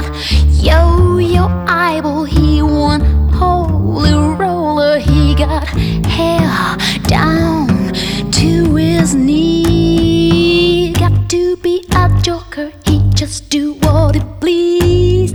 got yo-yo eyeball, he won holy roller, he got hair down to his knee. Got to be a joker, he just do what he please.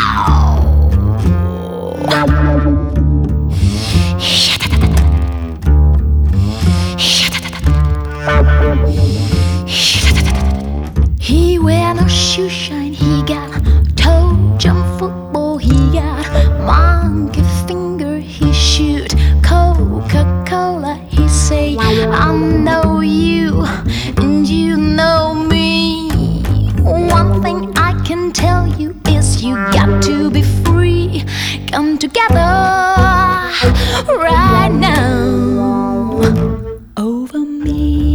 He wear no shoe shine, he got toe jump football, he got monkey finger, he shoot Coca-Cola, he say I know you and you know me. One thing I can tell you is you got to be free. Come together right now over me.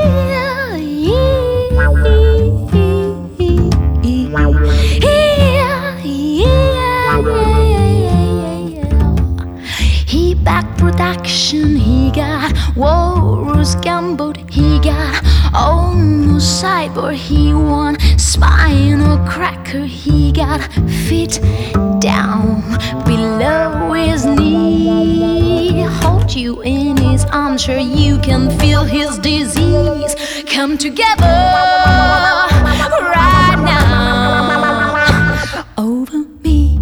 He back production, he got Walrus Gumboot, he got almost cyborg, he won spinal cracker, he got feet down below his knee. Hold you in his arms, sure you can feel his disease. Come together right now over me.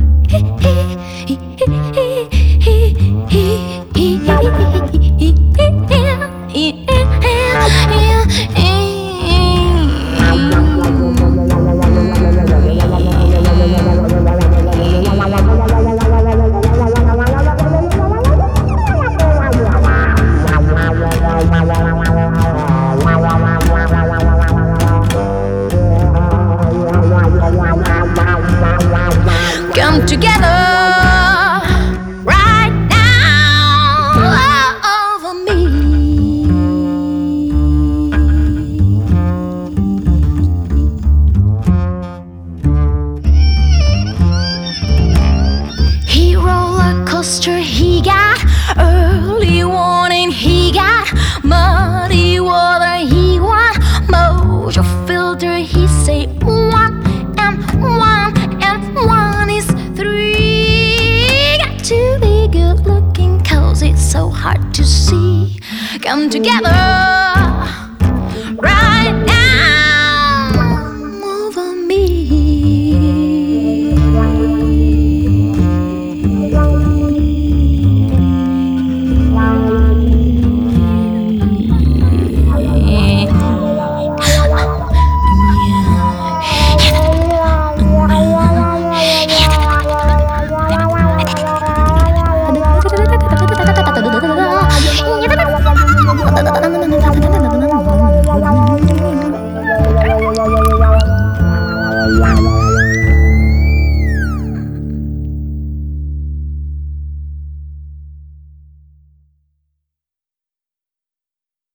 Come together right now over me. He roller coaster, he got early warning, he got muddy water, he want mojo filter, he say 1 and 1 and 1 is 3. Got to be good looking, cause it's so hard to see. Come together